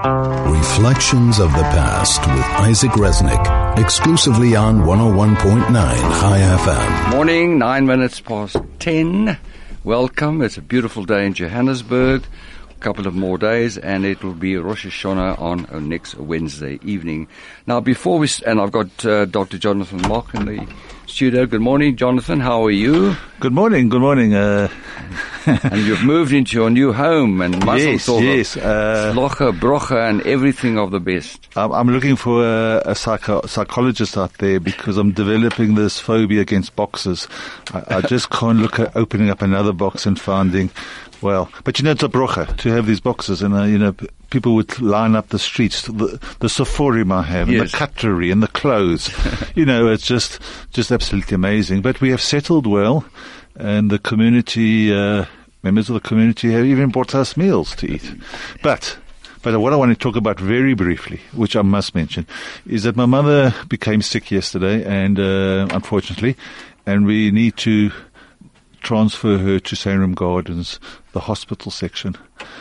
Reflections of the Past with Isaac Resnick, exclusively on 101.9 High FM. Morning, 9 minutes past 10. Welcome. It's a beautiful day in Johannesburg. A couple of more days, and it will be Rosh Hashanah on next Wednesday evening. Now, before we, and I've got Dr. Jonathan Mock in the studio. Good morning, Jonathan. How are you? Good morning. Good morning. And you've moved into your new home, and yes. Slocha, brocha, and everything of the best. I'm looking for a psychologist out there because I'm developing this phobia against boxes. I just can't look at opening up another box and finding. Well, but it's a brocha to have these boxes, and people would line up the streets, the sophorim I have, and the cutlery and the clothes. It's just absolutely amazing. But we have settled well, and the community, members of the community have even brought us meals to eat. But what I want to talk about very briefly, which I must mention, is that my mother became sick yesterday, and unfortunately, and we need to transfer her to Sanram Gardens, the hospital section.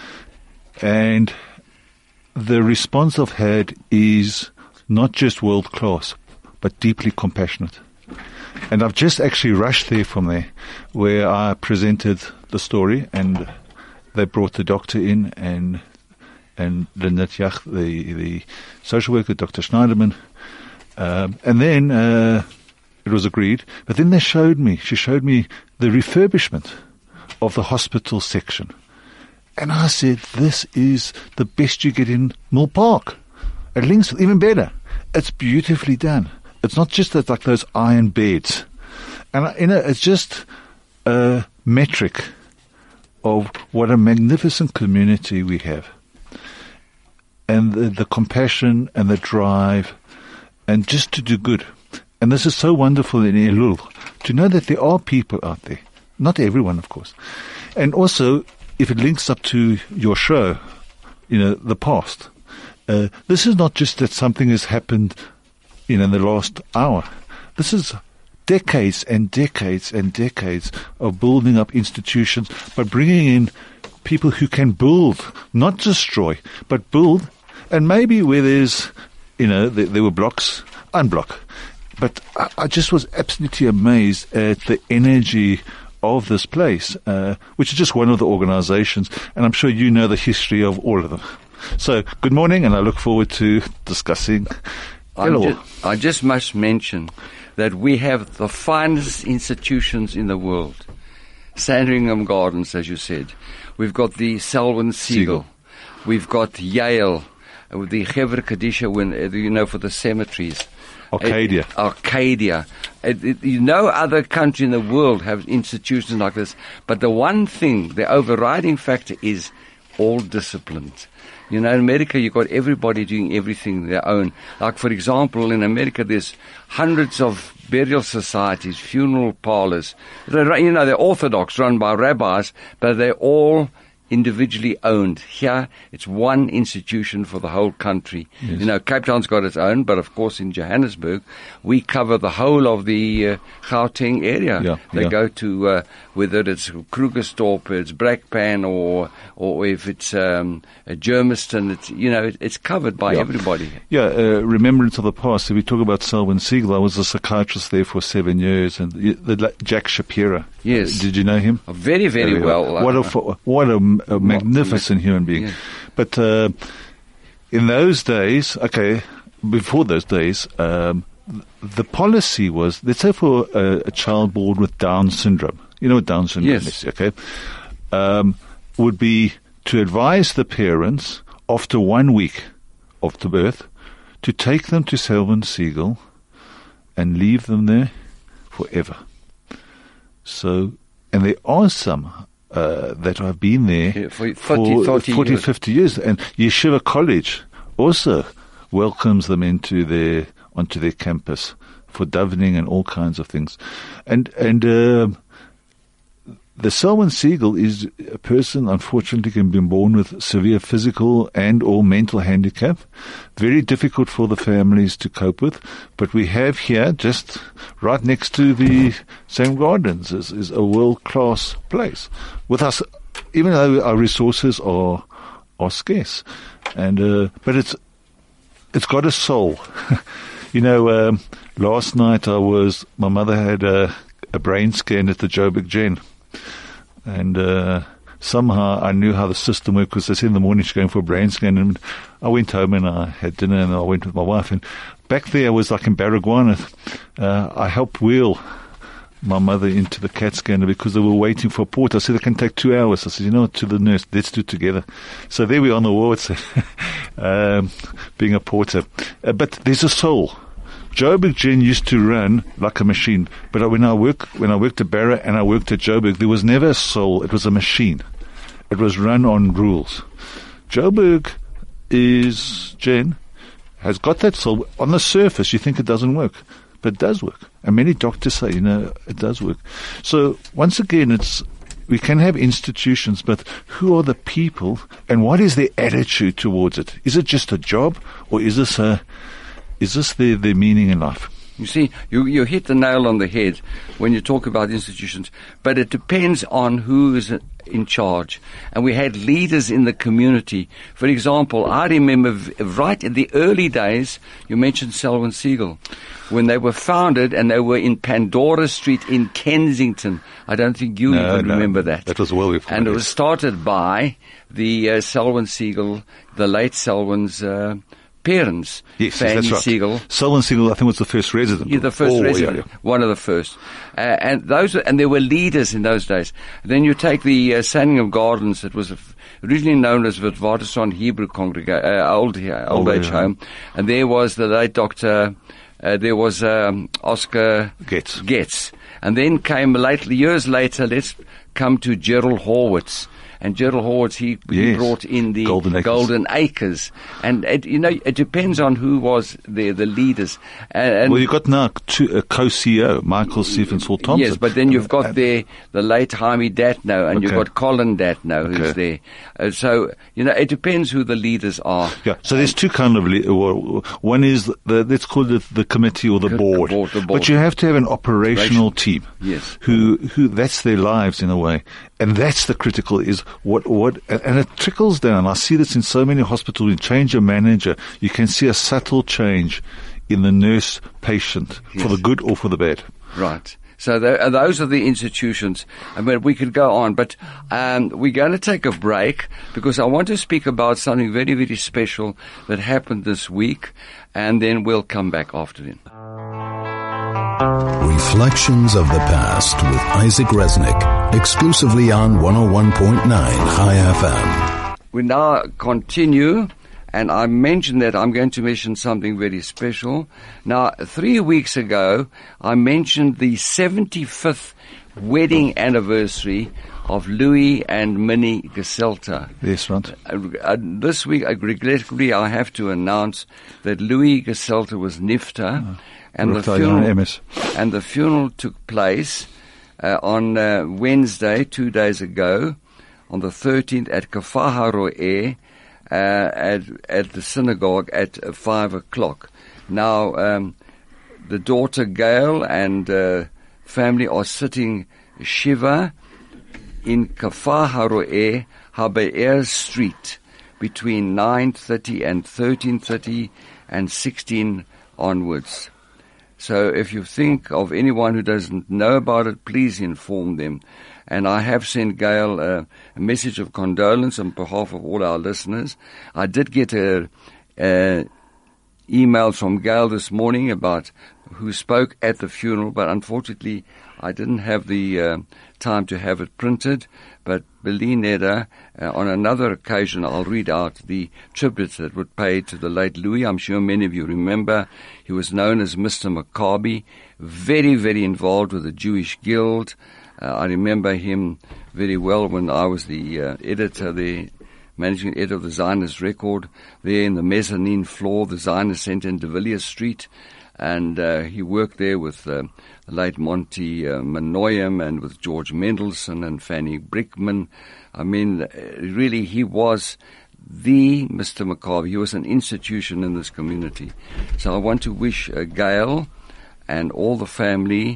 And the response I've had is not just world class, but deeply compassionate. And I've just actually rushed there from there, where I presented the story, and they brought the doctor in, and Linda Tjach, the social worker, Dr. Schneiderman, and then it was agreed. But then she showed me the refurbishment of the hospital section. And I said, this is the best you get in Mill Park. At Linksfield, even better. It's beautifully done. It's not just like those iron beds. And, it's just a metric of what a magnificent community we have. And the compassion and the drive, and just to do good. And this is so wonderful in Elul, to know that there are people out there. Not everyone, of course. And also, if it links up to your show, the past, this is not just that something has happened, in the last hour. This is decades and decades and decades of building up institutions, but bringing in people who can build, not destroy, but build. And maybe where there's, there were blocks, unblock. But I just was absolutely amazed at the energy of this place, which is just one of the organizations, and I'm sure you know the history of all of them. So, good morning, and I look forward to discussing. I just must mention that we have the finest institutions in the world. Sandringham Gardens, as you said. We've got the Selwyn Siegel. We've got Yale, the Chevra Kadisha, for the cemeteries. Arcadia. No other country in the world have institutions like this. But the one thing, the overriding factor is all disciplined. In America, you've got everybody doing everything their own. Like, for example, in America, there's hundreds of burial societies, funeral parlors. They're orthodox, run by rabbis, but they're all individually owned. Here, it's one institution for the whole country. Yes. Cape Town's got its own, but of course in Johannesburg, we cover the whole of the Gauteng area. They go to, whether it's Krugersdorp, it's Brakpan, or if it's Germiston, it's covered by everybody. Remembrance of the past. If we talk about Selwyn Siegel, I was a psychiatrist there for 7 years, and Jack Shapira. Yes. Did you know him? Very, very well. What a magnificent human being. Yeah. But in those days, before those days, the policy was, let's say for a child born with Down syndrome, what Down syndrome is, would be to advise the parents after 1 week of the birth to take them to Selwyn Siegel and leave them there forever. So, and there are some that have been there for 40, 50 years. And Yeshiva College also welcomes them onto their campus for davening and all kinds of things. And the Selwyn Siegel is a person, unfortunately, can be born with severe physical and or mental handicap. Very difficult for the families to cope with. But we have here, just right next to the Sanram Gardens, is a world-class place. With us, even though our resources are are scarce. And but it's got a soul. Last night my mother had a brain scan at the Joburg Gen, and somehow I knew how the system worked, because they said in the morning she's going for a brain scan, and I went home and I had dinner and I went with my wife, and back there I was like in Baragwana. I helped wheel my mother into the CAT scanner because they were waiting for a port. I said, it can take 2 hours. I said, to the nurse, let's do it together. So there we are on the wards, being a porter. But there's a soul. Joburg Gen used to run like a machine, but when I worked at Barra and I worked at Joburg, there was never a soul. It was a machine. It was run on rules. Joburg has got that soul. On the surface, you think it doesn't work, but it does work. And many doctors say, it does work. So once again, we can have institutions, but who are the people and what is their attitude towards it? Is it just a job, or is this their meaning in life? You see, you hit the nail on the head when you talk about institutions, but it depends on who is in charge. And we had leaders in the community. For example, I remember right in the early days, you mentioned Selwyn Siegel, when they were founded, and they were in Pandora Street in Kensington. I don't think you even remember that. That was well before. And it was started by the Selwyn Siegel, the late Selwyn's parents. Yes, Fanny that's right. Siegel. Selwyn Siegel, I think, was the first resident. Yeah, the first resident. Yeah. One of the first. And there were leaders in those days. Then you take the Sandringham Gardens. It was originally known as Witwatersrand Hebrew Old Age Home. And there was the late Dr. There was Oscar Getz. And then came years later, let's come to Gerald Horwitz. And Gerald Horwitz, he brought in the Golden Acres. And, it depends on who was the leaders. Well, you've got now a co-CEO, Michael Stephen Saul Thompson. Yes, but then you've got the late Jaime Datno, and you've got Colin Datno, who's there. So, it depends who the leaders are. Yeah, so there's two kind of one is, let's call it the committee or the board. The board. But you have to have an operational team. Yes. Who that's their lives in a way. And that's the critical is and it trickles down. I see this in so many hospitals. You change a manager, you can see a subtle change in the nurse patient, for the good or for the bad. Right. So those are the institutions. I mean, we could go on, but we're going to take a break because I want to speak about something very, very special that happened this week, and then we'll come back after it. Reflections of the Past with Isaac Resnick, exclusively on 101.9 High FM. We now continue, and I mentioned that I'm going to mention something very special. Now, 3 weeks ago, I mentioned the 75th wedding anniversary of Louis and Minnie Geselter. Yes, right. This week, regrettably, I have to announce that Louis Geselter was NIFTA. And the funeral took place on Wednesday, 2 days ago, on the 13th at Kafaha Ro'e at the synagogue at 5 o'clock. Now, the daughter Gail and family are sitting Shiva in Kafaha Ro'e, Habe'er Street, between 9:30 and 13:30 and 16 onwards. So if you think of anyone who doesn't know about it, please inform them. And I have sent Gail a message of condolence on behalf of all our listeners. I did get a email from Gail this morning about who spoke at the funeral, but unfortunately I didn't have the time to have it printed. But Berlin Neda, on another occasion, I'll read out the tributes that were paid to the late Louis. I'm sure many of you remember. He was known as Mr. Maccabi, very, very involved with the Jewish Guild. I remember him very well when I was the editor, the managing editor of the Zionist Record, there in the mezzanine floor, the Zionist Center in De Villiers Street. And he worked there with the late Monty Manoyam and with George Mendelsohn and Fanny Brickman. I mean, really, he was the Mr. Maccabi. He was an institution in this community. So I want to wish Gail and all the family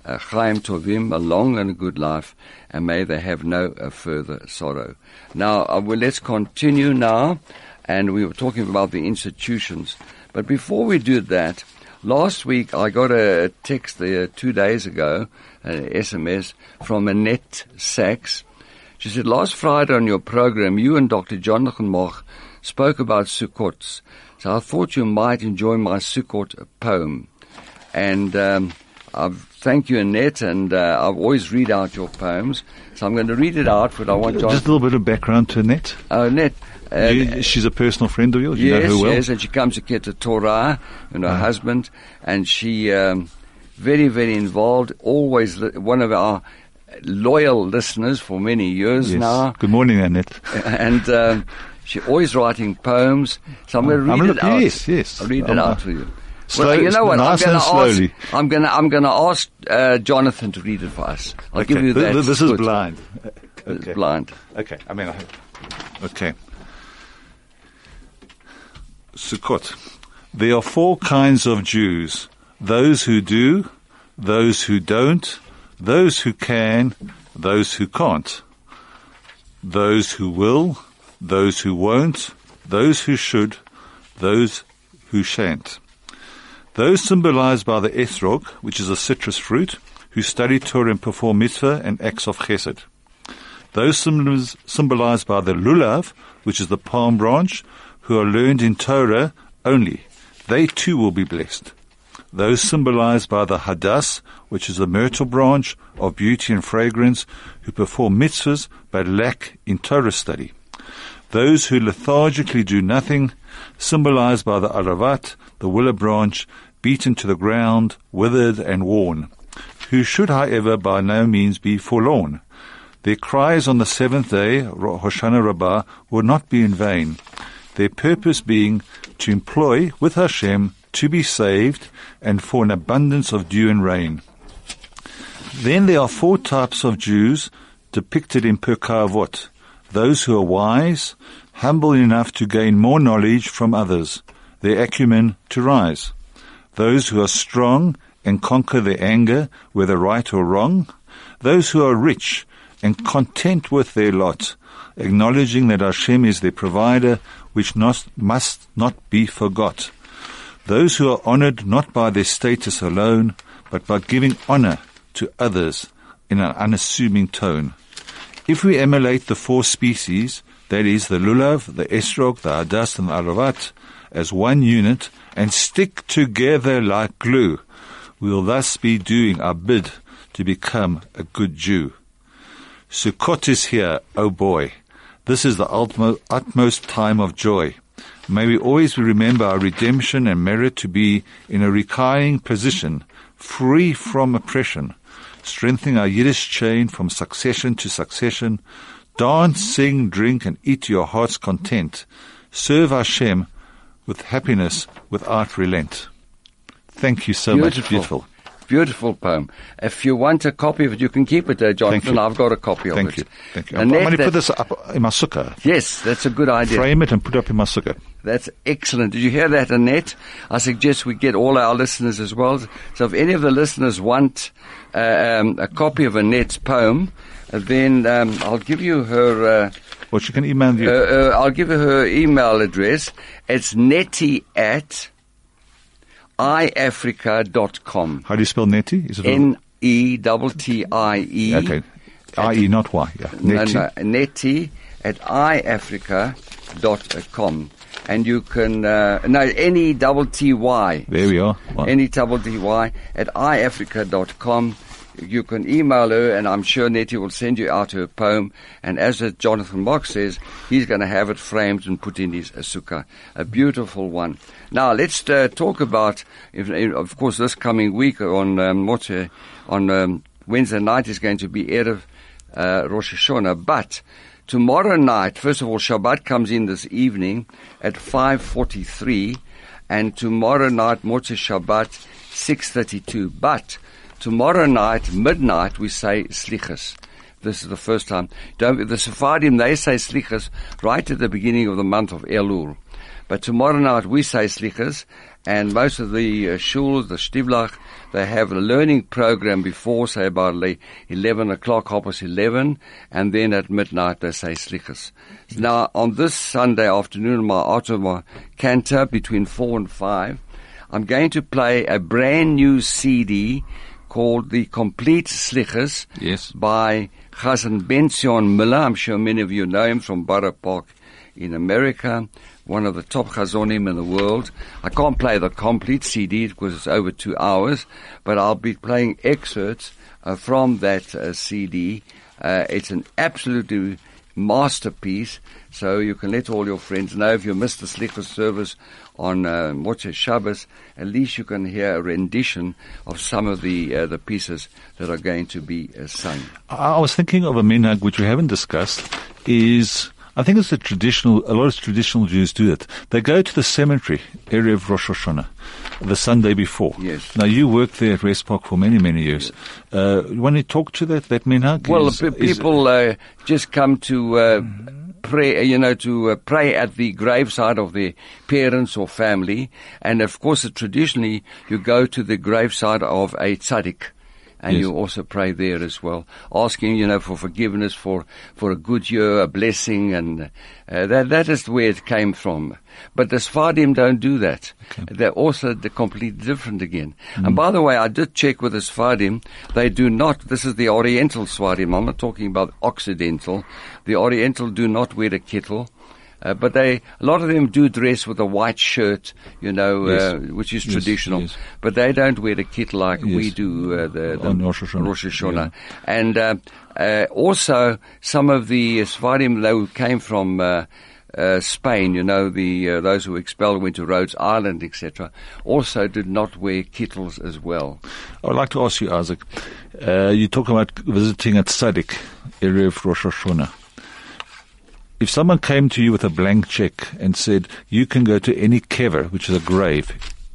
Chaim Tovim, a long and a good life, and may they have no further sorrow. Now, well, let's continue now, and we were talking about the institutions. But before we do that, last week I got a text 2 days ago, an SMS, from Annette Sachs. She said, last Friday on your program, you and Dr. Jonathan Moch spoke about Sukkot. So I thought you might enjoy my Sukkot poem. And thank you, Annette, and I always read out your poems. So I'm going to read it out, but I want John. Just a little bit of background to Annette. Annette. She's a personal friend of yours? You Yes, know her well? yes, and she comes to Keter Torah, and her husband, and she very, very involved, always one of our loyal listeners for many years now. Good morning, Annette. And she's always writing poems. So I'm going to read it out. Yes. I'll read it out for you. Slowly, you know what? nice and slowly. I'm going to ask Jonathan to read it for us. I'll give you that. This is blind. It's blind. Okay. Okay. Sukkot. There are 4 kinds of Jews: those who do, those who don't, those who can, those who can't, those who will, those who won't, those who should, those who shan't. Those symbolized by the Ethrog, which is a citrus fruit, who study Torah and perform mitzvah and acts of chesed. Those symbolized by the Lulav, which is the palm branch, who are learned in Torah only. They too will be blessed. Those symbolized by the Hadass, which is the myrtle branch of beauty and fragrance, who perform mitzvahs but lack in Torah study. Those who lethargically do nothing, symbolized by the Aravat, the willow branch, beaten to the ground, withered and worn, who should, however, by no means be forlorn. Their cries on the 7th day, Hoshana Rabbah, will not be in vain, their purpose being to employ with Hashem to be saved and for an abundance of dew and rain. Then there are 4 types of Jews depicted in Pirkei Avot: those who are wise, humble enough to gain more knowledge from others, their acumen to rise; those who are strong and conquer their anger, whether right or wrong; those who are rich and content with their lot, acknowledging that Hashem is their provider, which must not be forgot; those who are honored not by their status alone, but by giving honor to others in an unassuming tone. If we emulate the 4 species, that is, the Lulav, the Esrog, the Hadass, and the Aravat, as one unit, and stick together like glue, we will thus be doing our bid to become a good Jew. Sukkot is here, oh boy. This is the utmost time of joy. May we always remember our redemption and merit to be in a reclining position, free from oppression, strengthening our Yiddish chain from succession to succession. Dance, sing, drink, and eat to your heart's content. Serve Hashem with happiness without relent. Thank you so much. Beautiful. Beautiful poem. If you want a copy of it, you can keep it, Jonathan. I've got a copy of it. Thank you. I'm going to put this up in my sukkah. Yes, that's a good idea. Frame it and put it up in my sukkah. That's excellent. Did you hear that, Annette? I suggest we get all our listeners as well. So if any of the listeners want a copy of Annette's poem, then I'll give you her... well, she can email you. I'll give you her email address. It's nettie at iafrica.com. How do you spell Nettie? Is it Nettie? Okay. I-E, not Y. Yeah. Nettie. No, Nettie at iafrica.com. And you can, Netty. There we are. Wow. Netty at iafrica.com. You can email her, and I'm sure Nettie will send you out her poem. And as Jonathan Moch says, he's going to have it framed and put in his sukkah. A beautiful one. Now, let's talk about, of course, this coming week on Wednesday night is going to be Erev Rosh Hashanah. But tomorrow night, first of all, Shabbat comes in this evening at 5:43, and tomorrow night, Motzei Shabbat, 6:32. But tomorrow night, midnight, we say Slichas. This is the first time. The Sephardim, they say Slichas right at the beginning of the month of Elul. But tomorrow night we say slichas, and most of the shuls, the shtivlach, they have a learning program before, say about 11 o'clock, 11:30, and then at midnight they say slichas. Now, on this Sunday afternoon, my Ottawa cantor between 4 and 5, I'm going to play a brand new CD called The Complete Slichas by Chazan Benzion Miller. I'm sure many of you know him from Borough Park in America, one of the top chazonim in the world. I can't play the complete CD because it's over 2 hours, but I'll be playing excerpts from that CD. It's an absolutely masterpiece, so you can let all your friends know. If you missed the Slichas service on Motzei Shabbos, at least you can hear a rendition of some of the pieces that are going to be sung. I was thinking of a minhag which we haven't discussed, is, I think it's a lot of traditional Jews do it. They go to the cemetery, Erev Rosh Hashanah, the Sunday before. Yes. Now, you worked there at Rest Park for many, many years. You want to talk to that minhag? Well, people just come to pray, to pray at the graveside of their parents or family. And of course, traditionally, you go to the graveside of a tzaddik. And you also pray there as well, asking, for forgiveness for a good year, a blessing, and that is where it came from. But the Sfardim don't do that. Okay. They're also completely different again. And by the way, I did check with the Sfardim. They do not, this is the Oriental Sfardim, I'm not talking about Occidental. The Oriental do not wear a kittel. But a lot of them do dress with a white shirt, which is traditional. Yes. But they don't wear the kittel like we do, on Rosh Hashanah. Yeah. And, also some of the Sfardim, who came from, Spain, those who were expelled went to Rhodes Island, etc., also did not wear kittels as well. I would like to ask you, Isaac, you talk about visiting at Tzaddik, Erev Rosh Hashanah. If someone came to you with a blank check and said, you can go to any kever, which is a grave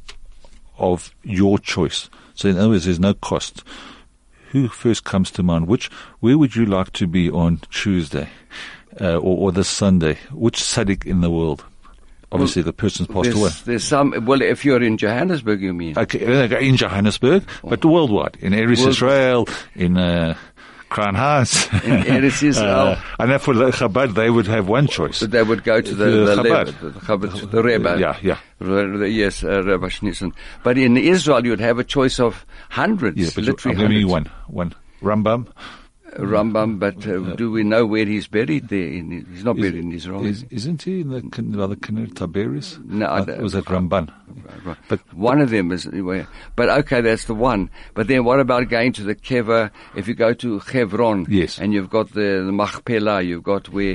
of your choice, so in other words, there's no cost, who first comes to mind? Where would you like to be on Tuesday or this Sunday? Which tzaddik in the world? Obviously, the person's passed away. There's some. Well, if you're in Johannesburg, you mean? Okay, in Johannesburg, but worldwide, in Eretz Israel, in Crown House. In Eretz Israel. And then for the Chabad, they would have one choice. But they would go to the Chabad, the Rebbe. Yeah. Yes, Rebbe Schnitzen. But in Israel, you'd have a choice of hundreds. Yeah, but literally I'm giving you one. Rambam. But do we know where he's buried there? He's not buried in Israel. Isn't he in the Kinneret Tiberias? No. Was that Ramban? Right. But one of them is, but okay, that's the one. But then what about going to the kever? If you go to Hebron, yes, and you've got the Machpelah, you've got where,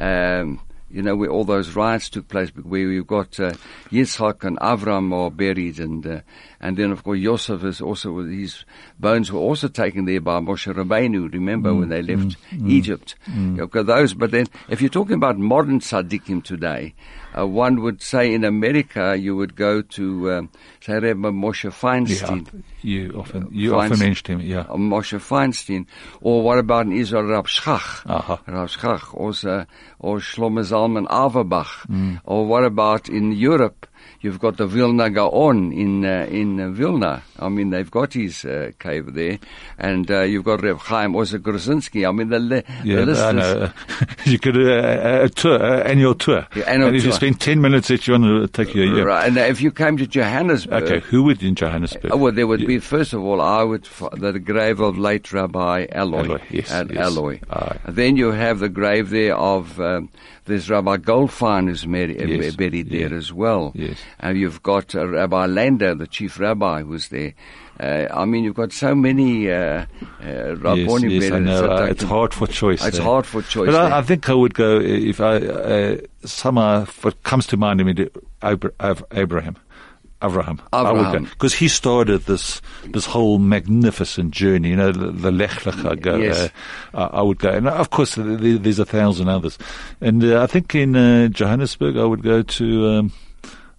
where all those riots took place, where you've got Yitzhak and Avram are buried, and then of course Yosef is also, his bones were also taken there by Moshe Rabbeinu. Remember when they left Egypt? You've got those. But then, if you're talking about modern tzaddikim today, one would say in America you would go to say Rebbe Moshe Feinstein. Yeah, you often mentioned him. Yeah, Moshe Feinstein. Or what about in Israel, Rav Shach? Rav Shach, also, or Shlomo Zalman Auerbach. Or what about in Europe? You've got the Vilna Gaon in Vilna. I mean, they've got his cave there, and you've got Reb Chaim also Grzinski. I mean, the list is... You could a tour, annual tour. Yeah, and if you spend 10 minutes each, you want to take you a year. Right, and if you came to Johannesburg... Okay, who would in Johannesburg? Well, there would be, first of all, the grave of late Rabbi Alloy. Alloy. Then you have the grave there of... there's Rabbi Goldfein who's buried there as well. Yes. You've got Rabbi Lander, the chief rabbi, who's there. I mean, you've got so many Rabbonim buried. I know. It's hard for choice. It's hard for choice. But I think I would go, if somehow, what comes to mind immediately, Abraham. I would go, because he started this whole magnificent journey, the Lech Lecha go. Yes. I would go, and of course there's 1,000 others. And I think in Johannesburg I would go to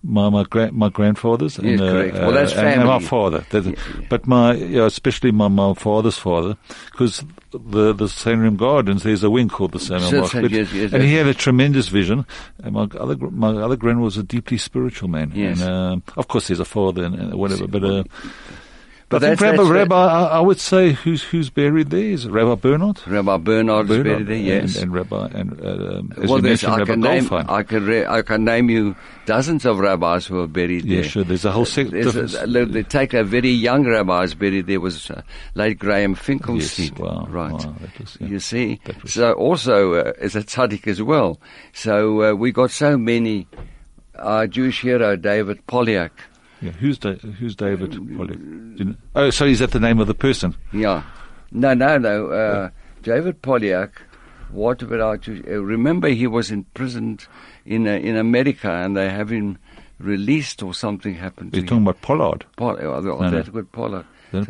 my grandfathers. Yes, correct. Well, that's and family. my father. But especially my father's father, because the Sanram Gardens, there's a wing called the Sanram Market. Yes, and he had a tremendous vision. And my other grand was a deeply spiritual man. Yes. And, of course, there's a father and whatever, but But I think Rabbi, I would say who's buried there is Rabbi Bernard. Rabbi Bernard is buried there, yes. And Rabbi, as well, you mentioned, Rabbi Goldfein. I can name you dozens of rabbis who are buried there. Yeah, sure. There's a whole They take a very young rabbis buried there. Was late Graham Finkelstein. Yes, wow, right. Wow, you see. So also is a tzaddik as well. So we got so many. Our Jewish hero David Polyak. Yeah, who's David Polyak? Oh, so is that the name of the person? Yeah. No. David Polyak. What about remember he was imprisoned in America, and they have him released, or something happened to him. You're talking about Pollard? Pollard.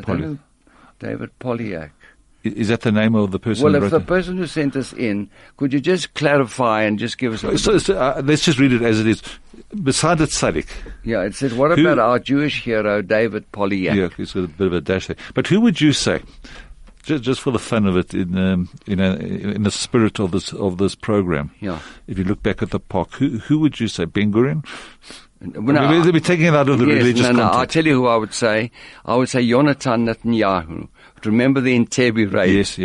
David Polyak. Is that the name of the person? Well, if the person who sent us in, could you just clarify and just give us let's just read it as it is. Beside it, tzaddik. Yeah, it says, what about our Jewish hero, David Polyak? Yeah, it's got a bit of a dash there. But who would you say, just for the fun of it, in the spirit of this program? Yeah. If you look back at the park, who would you say? Ben Gurion? Well, they'll be taking it out of the religious context. I'll tell you who I would say. I would say Yonatan Netanyahu. Remember the Entebbe raid?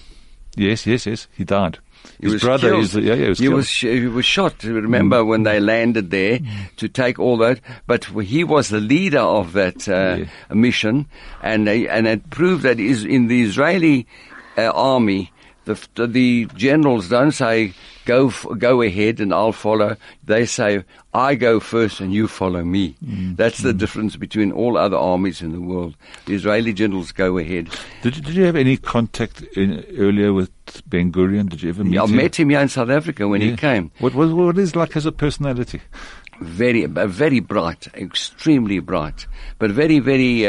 Yes. He died. His brother, he was shot. Remember when they landed there to take all that? But he was the leader of that mission, and it proved that in the Israeli army, the generals don't say go ahead and I'll follow. They say I go first and you follow me. That's the difference between all other armies in the world. The Israeli generals go ahead. Did you have any contact earlier with Ben Gurion? Did you ever meet him? I met him here in South Africa when he came. What is like as a personality? Very bright, extremely bright, but very, very.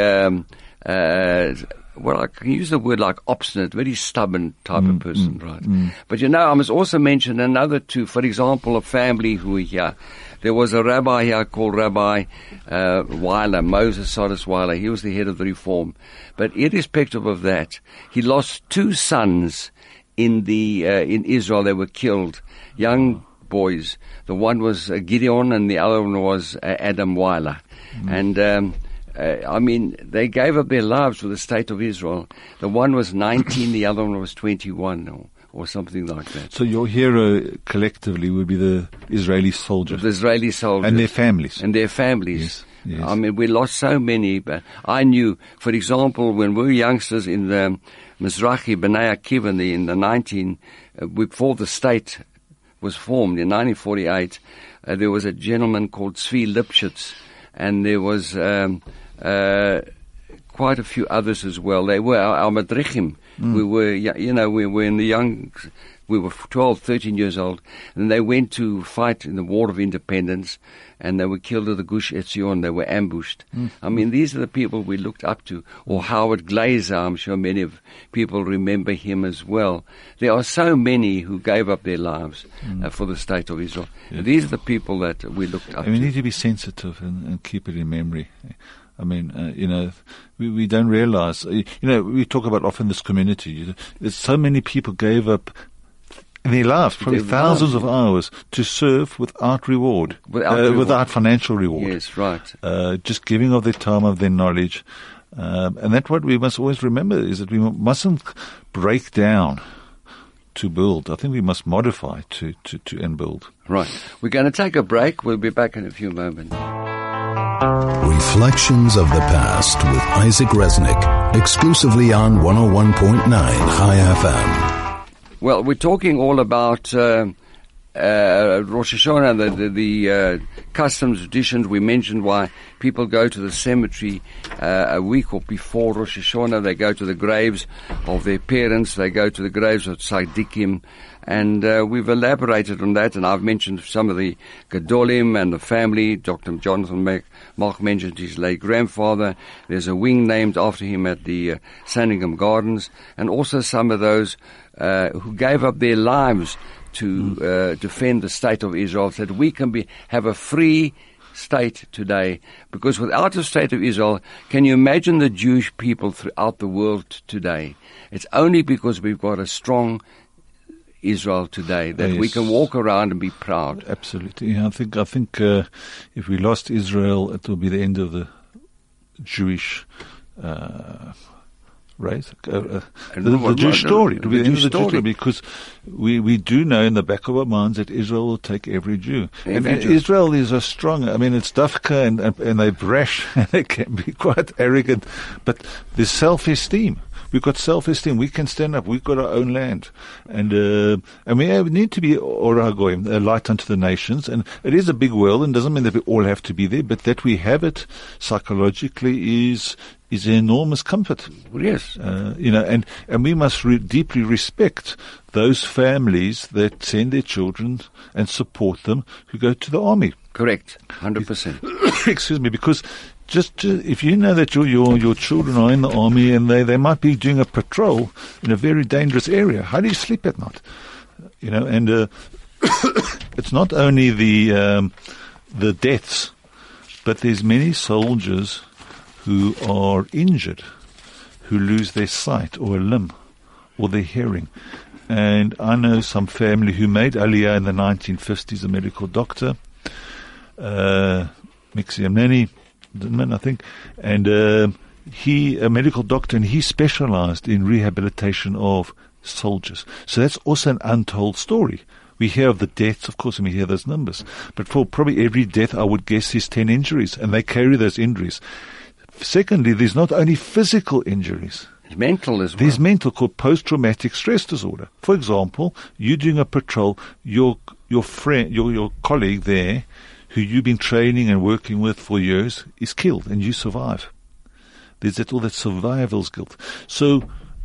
Well, I can use the word like obstinate, very stubborn type of person, right? But I must also mention another two. For example, a family who were here. There was a rabbi here called Rabbi Weiler, Moses Sodus Weiler. He was the head of the Reform. But irrespective of that, he lost two sons in Israel. They were killed, young boys. The one was Gideon, and the other one was Adam Weiler. And they gave up their lives for the state of Israel. The one was 19, the other one was 21, or something like that. So your hero collectively would be the Israeli soldiers. The Israeli soldiers. And their families. Yes. We lost so many, but I knew, for example, when we were youngsters in the Mizrahi B'nai Akiva before the state was formed in 1948, there was a gentleman called Tzvi Lipschitz, and there was quite a few others as well. They were our madrichim. We were, we were in the young, we were 12, 13 years old, and they went to fight in the War of Independence, and they were killed at the Gush Etzion. They were ambushed. These are the people we looked up to. Or Howard Glazer, I'm sure many of people remember him as well. There are so many who gave up their lives for the state of Israel. Yes. These are the people that we looked up to. We need to be sensitive and keep it in memory. We don't realize, we talk about often this community. There's so many people gave up their lives, probably thousands of hours, to serve without reward, without financial reward. Yes, right. Just giving of their time, of their knowledge. And that's what we must always remember, is that we mustn't break down to build. I think we must modify to and build. Right. We're going to take a break. We'll be back in a few moments. Reflections of the Past with Isaac Resnick, exclusively on 101.9 High FM. Well, we're talking all about Rosh Hashanah, the customs, traditions. We mentioned why people go to the cemetery a week or before Rosh Hashanah. They go to the graves of their parents. They go to the graves of tzaddikim. And we've elaborated on that, and I've mentioned some of the Gedolim and the family. Dr. Jonathan Mach mentioned his late grandfather. There's a wing named after him at the Sandringham Gardens, and also some of those who gave up their lives to defend the state of Israel, so that we can have a free state today, because without a state of Israel, can you imagine the Jewish people throughout the world today? It's only because we've got a strong Israel today that we can walk around and be proud. Absolutely. Yeah, I think if we lost Israel, it will be the end of the Jewish race. The Jewish story. It will be the end of the Jewish story, because we do know in the back of our minds that Israel will take every Jew. And Israel is a strong, it's dafka and they're brash and they can be quite arrogant, but there's self-esteem. We've got self-esteem. We can stand up. We've got our own land. And we need to be Ora Hagoyim, a light unto the nations. And it is a big world, and doesn't mean that we all have to be there, but that we have it psychologically is an enormous comfort. Yes. And we must deeply respect those families that send their children and support them who go to the army. Correct. 100%. Excuse me, because if you know that your children are in the army and they might be doing a patrol in a very dangerous area, how do you sleep at night? And it's not only the deaths, but there's many soldiers who are injured, who lose their sight or a limb or their hearing. And I know some family who made Aliyah in the 1950s, a medical doctor, Mixi Amnani, I think, and he, a medical doctor, and he specialized in rehabilitation of soldiers. So that's also an untold story. We hear of the deaths, of course, and we hear those numbers. But for probably every death, I would guess is 10 injuries, and they carry those injuries. Secondly, there's not only physical injuries. It's mental as well. There's mental, called post-traumatic stress disorder. For example, you're doing a patrol, your friend, your colleague there, who you've been training and working with for years, is killed, and you survive. There's all that survival's guilt. So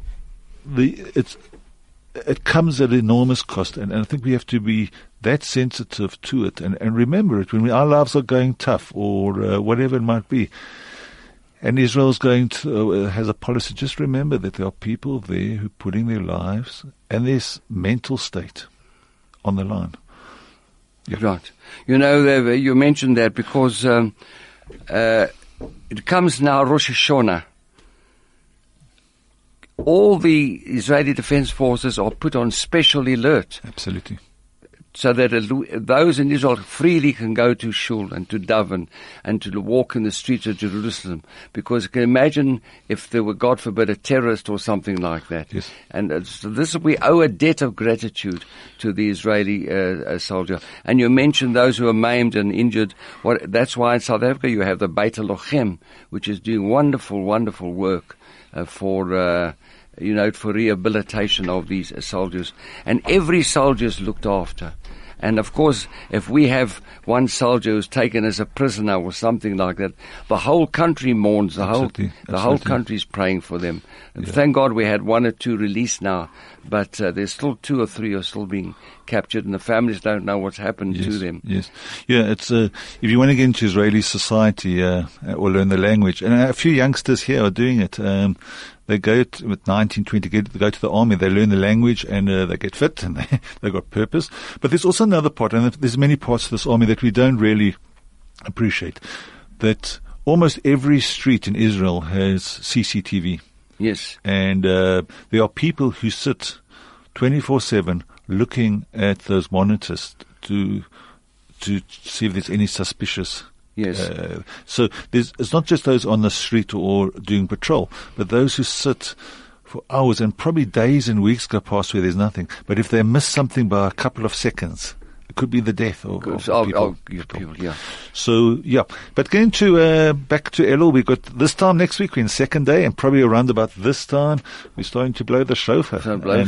it comes at enormous cost, and I think we have to be that sensitive to it and remember it when our lives are going tough or whatever it might be. And Israel's has a policy. Just remember that there are people there who are putting their lives and their mental state on the line. Yeah. Right. You mentioned that because it comes now Rosh Hashanah. All the Israeli Defense Forces are put on special alert. Absolutely. So that those in Israel freely can go to Shul and to daven and to walk in the streets of Jerusalem. Because you can imagine if there were, God forbid, a terrorist or something like that. Yes. And so we owe a debt of gratitude to the Israeli soldier. And you mentioned those who are maimed and injured. That's why in South Africa you have the Beit HaLochem, which is doing wonderful, wonderful work for rehabilitation of these soldiers. And every soldier is looked after. And of course, if we have one soldier who's taken as a prisoner or something like that, the whole country mourns. The whole country is praying for them. And thank God we had 1 or 2 released now, but there's still 2 or 3 are still being captured, and the families don't know what's happened to them. Yes, yeah. It's if you want to get into Israeli society or learn the language, and a few youngsters here are doing it. They go with 19, 20, they go to the army, they learn the language, and they get fit, and they've got purpose. But there's also another part, and there's many parts of this army that we don't really appreciate, that almost every street in Israel has CCTV. Yes. And there are people who sit 24/7 looking at those monitors to see if there's any suspicious. Yes. So it's not just those on the street or doing patrol, but those who sit for hours and probably days and weeks go past where there's nothing. But if they miss something by a couple of seconds, it could be the death of people. Yeah. So, yeah. But getting back to Elul, we've got this time next week, we're in second day, and probably around about this time, we're starting to blow the shofar.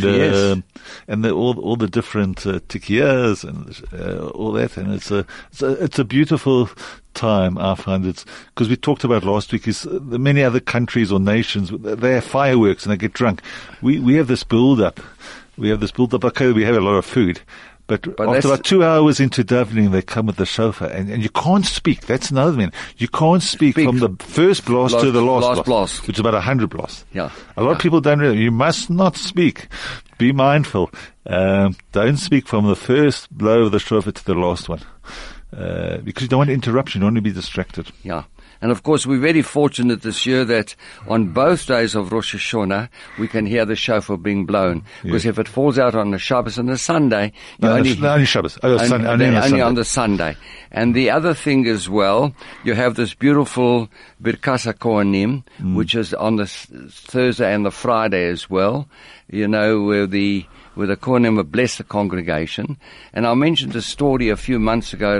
And all the different tikiyas and all that. And it's a beautiful time, I find it, because we talked about last week, is many other countries or nations, they have fireworks and they get drunk. We have this build-up. Okay, we have a lot of food. But after about 2 hours into davening, they come with the shofar, and you can't speak. That's another thing. You can't speak from the first blast to the last blast, which is about 100 blasts. Yeah. A lot of people don't realize. You must not speak. Be mindful. Don't speak from the first blow of the shofar to the last one. because you don't want interruption, you don't want to be distracted. Yeah. And of course, we're very fortunate this year that on both days of Rosh Hashanah, we can hear the shofar being blown. Because if it falls out on a Shabbos and a Sunday, you only Shabbos. Only on the Sunday. And the other thing as well, you have this beautiful Birkas HaKohanim, which is on the Thursday and the Friday as well, you know, where the Kohanim will bless the congregation. And I mentioned a story a few months ago,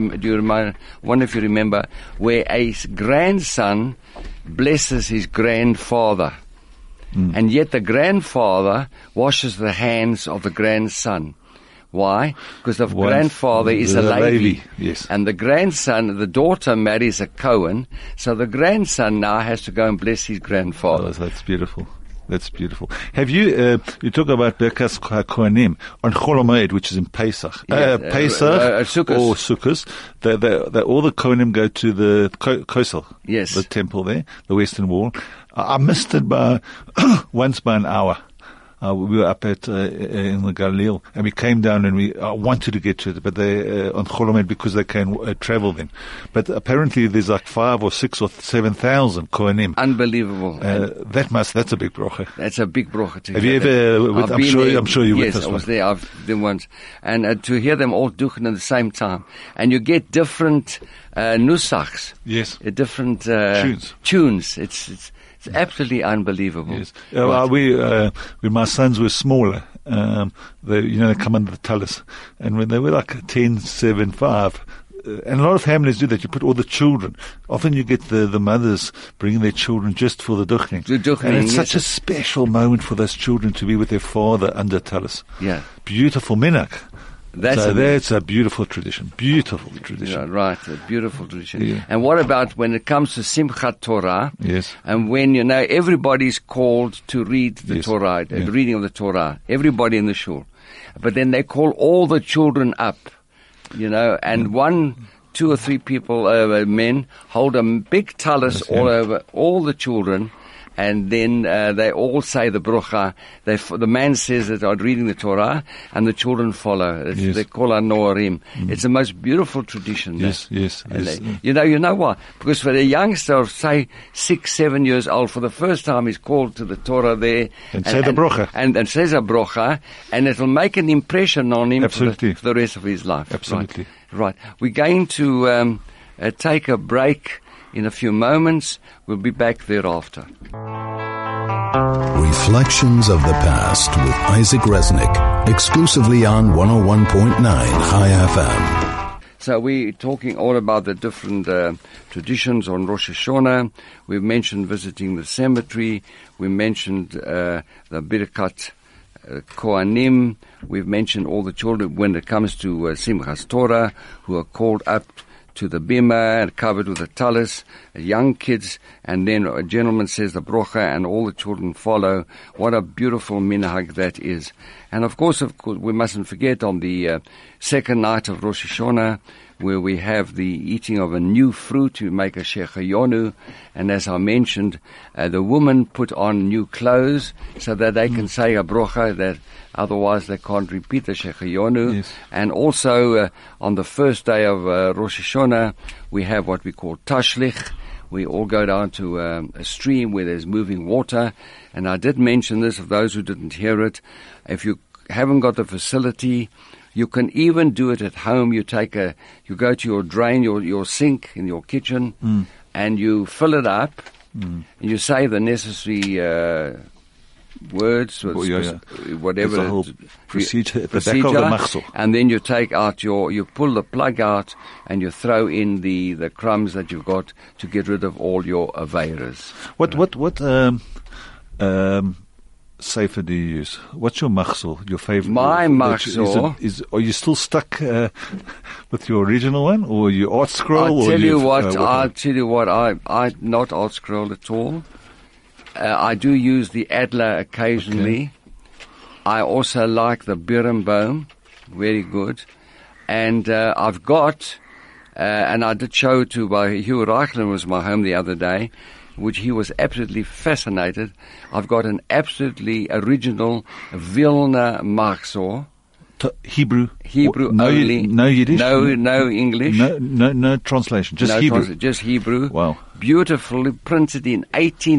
wonder if you remember, where a grandson blesses his grandfather. And yet the grandfather washes the hands of the grandson. Why? Because the grandfather is a Levi. Yes. And the grandson, the daughter marries a Cohen, so the grandson now has to go and bless his grandfather. Oh, that's beautiful. That's beautiful. Have you, you talk about Birkas HaKohanim on Chol HaMoed, which is in Pesach. Pesach or Sukkot. All the Kohanim go to the Kosel. Yes. The temple there, the Western Wall. I missed it by, once by an hour. We were up at in the Galil, and we came down and we wanted to get to it, but they on Chol HaMoed because they can travel then. But apparently there's like 5 or 6 or 7,000 Kohanim. Unbelievable. That's a big bracha. That's a big bracha. Have you ever? I'm sure you were. Yes, I was there. I've been once, and to hear them all duchen at the same time, and you get different nusachs. Yes. Different tunes. It's absolutely unbelievable. Yes. When my sons were smaller, they come under the talus, and when they were like 10, 7, 5, and a lot of families do that. You put all the children. Often you get the mothers bringing their children just for the duchening. And it's such a special moment for those children to be with their father under talus. Yeah. Beautiful minhag. That's a beautiful tradition. Beautiful tradition. Yeah, right, a beautiful tradition. Yeah. And what about when it comes to Simchat Torah? Yes. And when, everybody's called to read the Torah, the reading of the Torah. Everybody in the shul. But then they call all the children up, and 1, 2 or 3 people, men, hold a big talus all over all the children. And then they all say the brucha. The man says that I'm reading the Torah, and the children follow. They call it Noarim. It's the most beautiful tradition. Yes. You know why? Because for a youngster of, say, 6, 7 years old, for the first time he's called to the Torah there. And say the brucha. And says a brucha, and it will make an impression on him for the rest of his life. Absolutely. Right. We're going to take a break. In a few moments, we'll be back thereafter. Reflections of the Past with Isaac Resnick, exclusively on 101.9 High FM. So we're talking all about the different traditions on Rosh Hashanah. We've mentioned visiting the cemetery. We mentioned the Birkat Kohanim. We've mentioned all the children when it comes to Simchas Torah, who are called up to the bima and covered with a talus, young kids, and then a gentleman says the brocha and all the children follow. What a beautiful minhag that is. And of course, we mustn't forget on the second night of Rosh Hashanah, where we have the eating of a new fruit to make a shechayonu. And as I mentioned, the women put on new clothes so that they can say a brocha, that otherwise they can't repeat the shechayonu. Yes. And also on the first day of Rosh Hashanah, we have what we call tashlich. We all go down to a stream where there's moving water. And I did mention this, of those who didn't hear it. If you haven't got the facility, you can even do it at home. You go to your drain, your sink in your kitchen, and you fill it up, and you say the necessary words, whatever. The whole procedure at the back of the machzor. And then you take out you pull the plug out, and you throw in the crumbs that you've got to get rid of all your aveiras. What sefer do you use? What's your machzor? Your favorite? My machzor are you still stuck with your original one, or your art scroll? I'll tell you what. I'm not art scroll at all. I do use the Adler occasionally. Okay. I also like the Birnbaum, very good. And I've got, and I did show to Hugh Reichler, was my home the other day, which he was absolutely fascinated. I've got an absolutely original Vilna machzor, Hebrew. Hebrew only. No Yiddish. No English. No translation. Just Hebrew. Just Hebrew. Wow. Beautifully printed in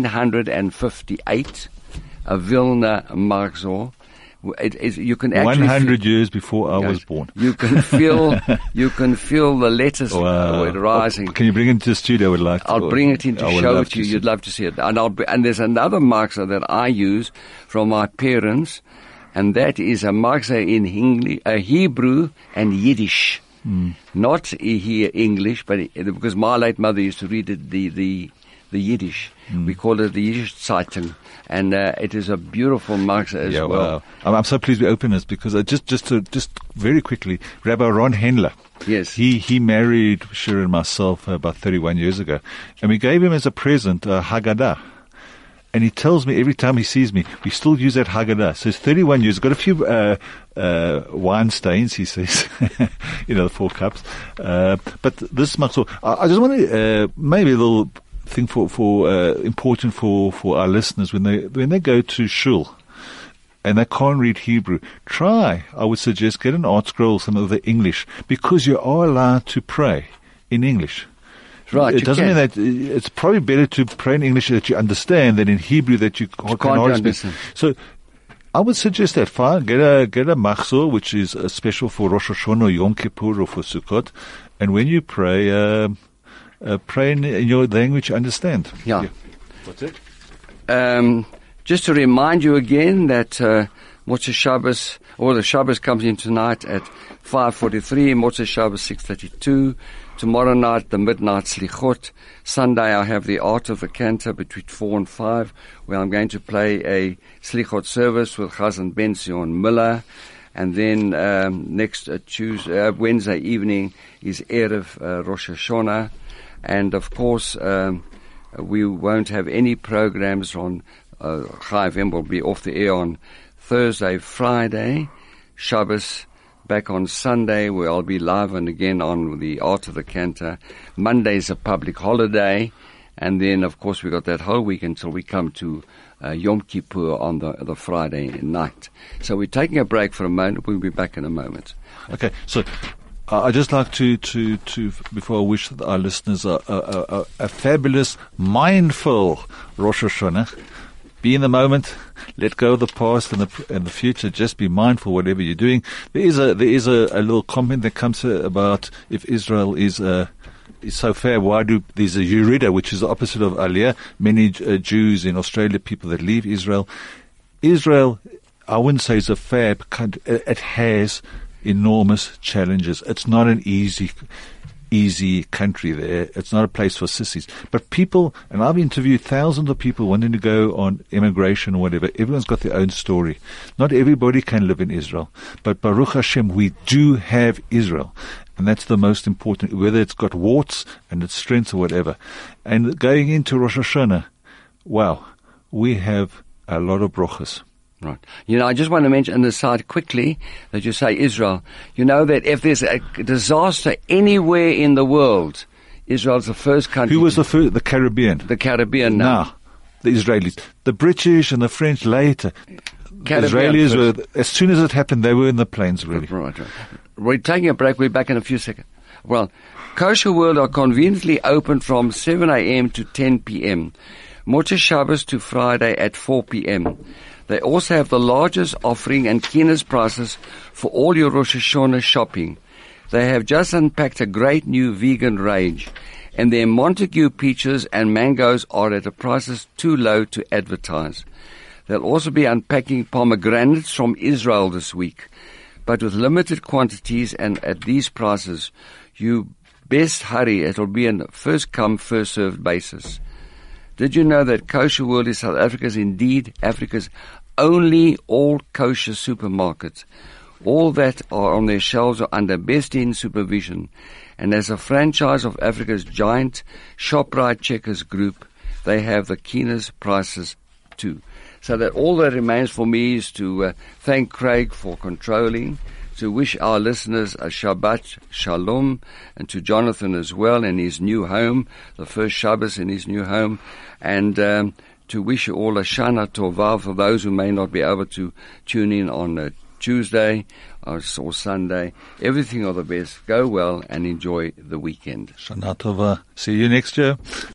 1858. A Vilna Marxor. You can actually 100 years before I was born. You can feel the letters rising. Can you bring it into the studio? I would like to. I'll bring it in to show it to you. You'd love to see it. And there's another marxer that I use from my parents, and that is a marxer in Hebrew and Yiddish. Not English, but because my late mother used to read it, the Yiddish. We call it the Yiddish Zeitung. And it is a beautiful marxer as well. Wow. I'm so pleased we opened this because just very quickly, Rabbi Ron Hendler. Yes. He married Shira and myself about 31 years ago, and we gave him as a present a Haggadah. And he tells me every time he sees me, we still use that Haggadah. So it's 31 years. Got a few wine stains, he says. The 4 cups. But this Marxor, I just want to maybe a little thing for important for our listeners when they go to shul and they can't read Hebrew. I would suggest, get an art scroll, some of the English, because you are allowed to pray in English. Right. It doesn't mean that it's probably better to pray in English that you understand than in Hebrew that you can't understand. So I would suggest that get a Marxor, which is special for Rosh Hashanah or Yom Kippur or for Sukkot, and when you pray, pray in your language you understand. Yeah. What's it? Just to remind you again that Motzei Shabbos, or the Shabbos comes in tonight at 5:43, Motzei Shabbos 6:32. Tomorrow night, the midnight Slichot. Sunday, I have the Art of the Cantor between 4 and 5, where I'm going to play a Slichot service with Chazan Ben Zion Miller. And then next Wednesday evening is Erev Rosh Hashanah. And of course, we won't have any programs on Chai FM will be off the air on Thursday, Friday, Shabbos, back on Sunday, where I'll be live and again on the Art of the Cantor. Monday's a public holiday, and then of course we got that whole week until we come to Yom Kippur on the Friday night. So we're taking a break for a moment. We'll be back in a moment. Okay, so I'd just like to before I wish our listeners a fabulous, mindful Rosh Hashanah. Be in the moment. Let go of the past and the future. Just be mindful whatever you're doing. There is a little comment that comes about if Israel is so fair. Why do there's a Yerida, which is the opposite of Aliyah? Many Jews in Australia, people that leave Israel. Israel, I wouldn't say is a fair country. It has enormous challenges. It's not an easy country there. It's not a place for sissies. But people, and I've interviewed thousands of people wanting to go on immigration or whatever. Everyone's got their own story. Not everybody can live in Israel. But Baruch Hashem, we do have Israel. And that's the most important, whether it's got warts and its strengths or whatever. And going into Rosh Hashanah, wow, we have a lot of brochas. Right. I just want to mention on the side quickly that you say Israel. You know that if there's a disaster anywhere in the world, Israel's the first country. Who was the first? The Caribbean. The Caribbean now. No, the Israelis. The British and the French later. Caribbean Israelis first. were, as soon as it happened, they were in the planes, really. Right. We're taking a break. We're back in a few seconds. Well, Kosher World are conveniently open from 7 a.m. to 10 p.m. Motzei Shabbos to Friday at 4 p.m. They also have the largest offering and keenest prices for all your Rosh Hashanah shopping. They have just unpacked a great new vegan range, and their Montague peaches and mangoes are at a prices too low to advertise. They'll also be unpacking pomegranates from Israel this week, but with limited quantities and at these prices, you best hurry. It'll be on a first-come, first-served basis. Did you know that Kosher World is South Africa's, indeed Africa's only all-kosher supermarket? All that are on their shelves are under best-in supervision. And as a franchise of Africa's giant ShopRite Checkers group, they have the keenest prices too. So that all that remains for me is to thank Craig for controlling, to wish our listeners a Shabbat Shalom, and to Jonathan as well in his new home, the first Shabbos in his new home, and to wish you all a Shana Tovah for those who may not be able to tune in on Tuesday or Sunday. Everything all the best. Go well and enjoy the weekend. Shana Tova. See you next year.